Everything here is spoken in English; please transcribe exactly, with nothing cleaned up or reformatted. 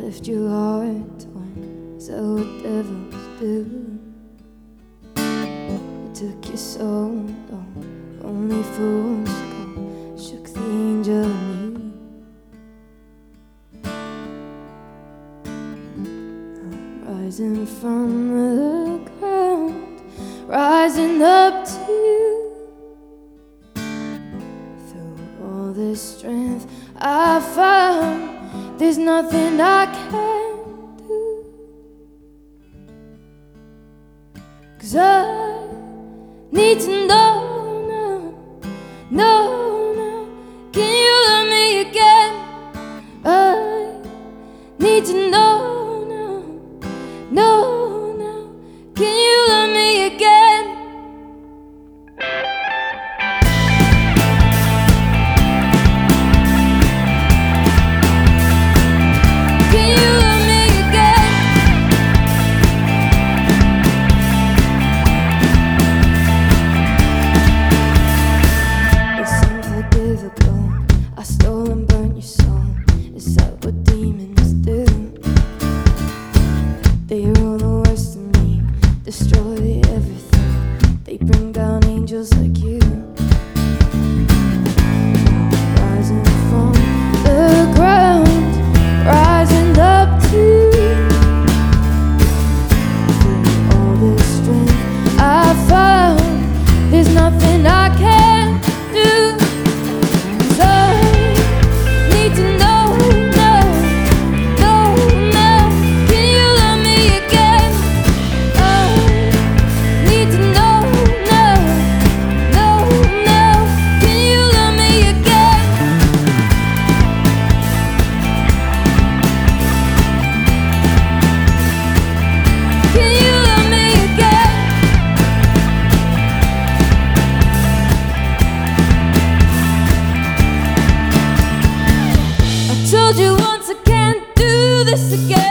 left your heart torn. Is that what devils do? It took you so long, only fools go, shook the angel in you. I'm rising from the ground, rising up to you. Through all this strength I found, there's nothing I can do. 'Cause I need to know now, know now, can you love me again? I need to know now, know now, can you love me again? I stole and burnt your soul. Is that what demons do? They rule the worst in me, destroy everything. They bring down angels like you. Rising from the ground, rising up to you. Through all this strength I found, there's nothing I can't do. Told you once I can't do this again.